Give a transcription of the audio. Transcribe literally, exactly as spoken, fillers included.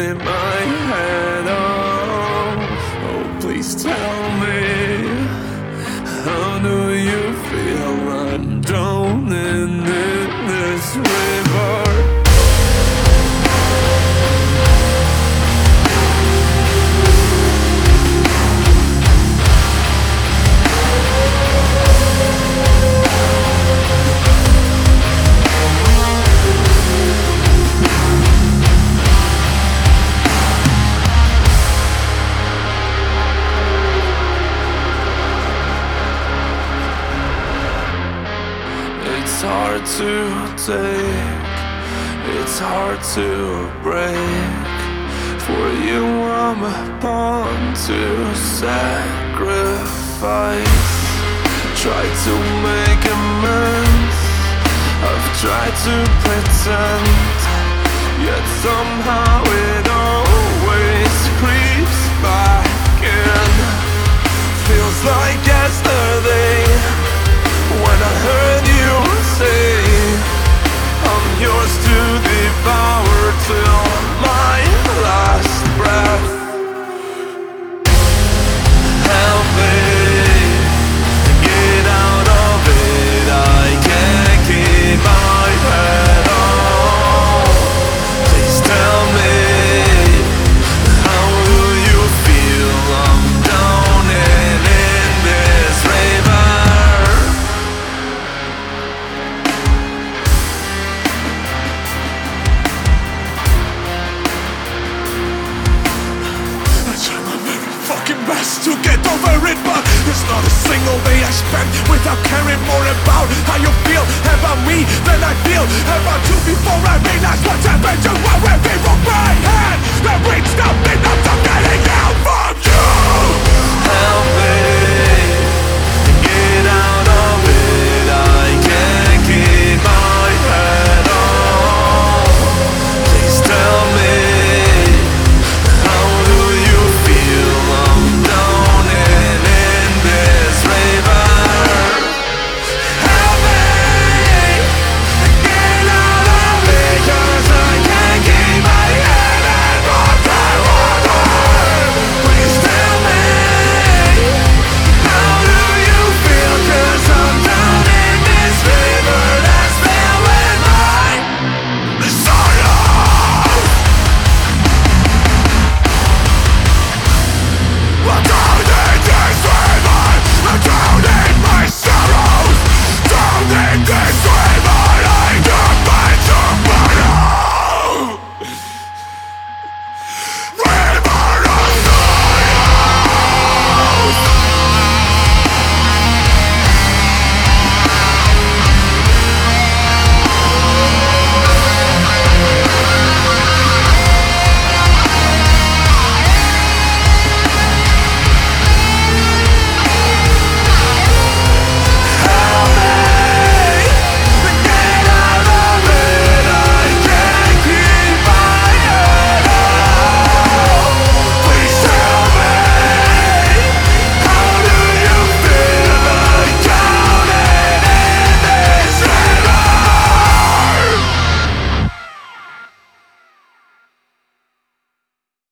in my head. Oh, oh, please tell me, how do you feel? I'm drowning in this river. It's hard to take, it's hard to break. For you I'm a pawn to sacrifice. Try to make amends, I've tried to pretend, yet somehow it always creeps back in. Feels like yesterday when I heard you say, I'm yours to devour till my last breath. Help me get out of it, I can't keep my head on. Please tell me, how do you feel? I'm drowning in this river. Best to get over it, but there's not a single day I spend without caring more about how you feel about me than I feel about you before